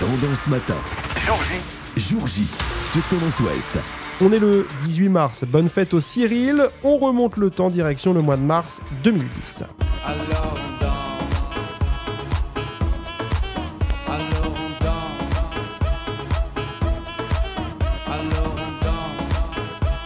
Tendance Matin. Jour J sur Tendance Ouest. On est le 18 mars, bonne fête au Cyril. On remonte le temps, direction le mois de mars 2010. Alors on danse. Alors on danse. Alors on danse.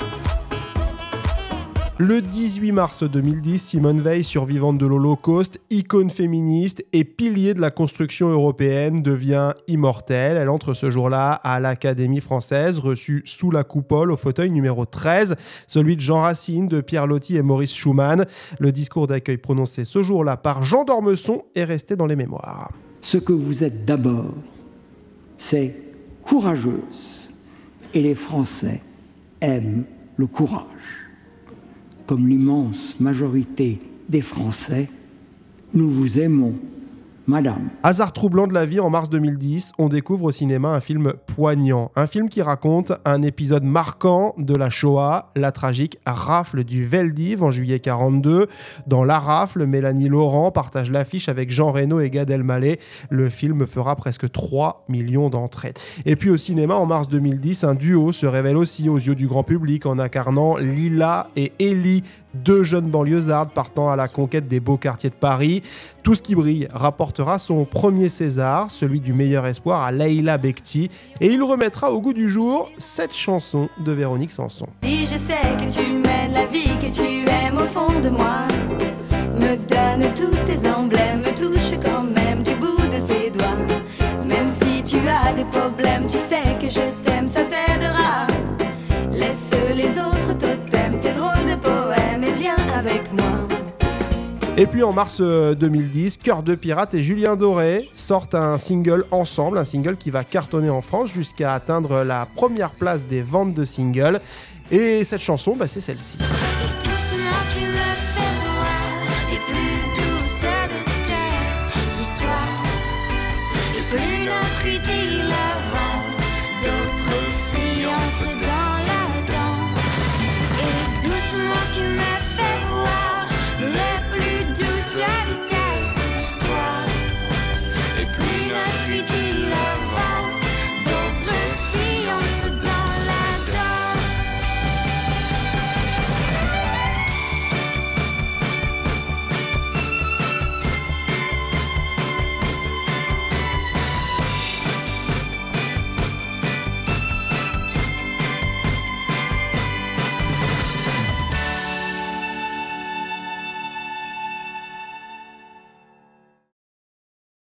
Le 18 mars 2010, Simone Veil, survivante de l'Holocauste, icône féministe et pilier de la construction européenne, devient immortelle. Elle entre ce jour-là à l'Académie française, reçue sous la coupole au fauteuil numéro 13, celui de Jean Racine, de Pierre Loti et Maurice Schumann. Le discours d'accueil prononcé ce jour-là par Jean d'Ormesson est resté dans les mémoires. Ce que vous êtes d'abord, c'est courageuse. Et les Français aiment le courage. Comme l'immense majorité des Français, nous vous aimons, madame. Hasard troublant de la vie, en mars 2010, on découvre au cinéma un film poignant. Un film qui raconte un épisode marquant de la Shoah, la tragique rafle du Veldiv en juillet 1942. Dans la rafle, Mélanie Laurent partage l'affiche avec Jean Reno et Gad Elmaleh. Le film fera presque 3 millions d'entrées. Et puis au cinéma, en mars 2010, un duo se révèle aussi aux yeux du grand public en incarnant Lila et Ellie, deux jeunes banlieusardes partant à la conquête des beaux quartiers de Paris. Tout ce qui brille rapportera son premier César, celui du meilleur espoir, à Leïla Bekti, et il remettra au goût du jour cette chanson de Véronique Sanson. Si je sais que tu mènes la vie que tu aimes au fond de moi, me donne tous tes emblèmes, me touche quand même du bout de ses doigts. Même si tu as des problèmes, tu sais que je t'aime, ça t'aidera. Laisse les autres totems, tes drôles de poèmes et viens avec moi. Et puis en mars 2010, Cœur de pirate et Julien Doré sortent un single ensemble, un single qui va cartonner en France jusqu'à atteindre la première place des ventes de singles. Et cette chanson, c'est celle-ci. Doucement tu me fais voir les plus douces de tes histoires. Et plus notre idée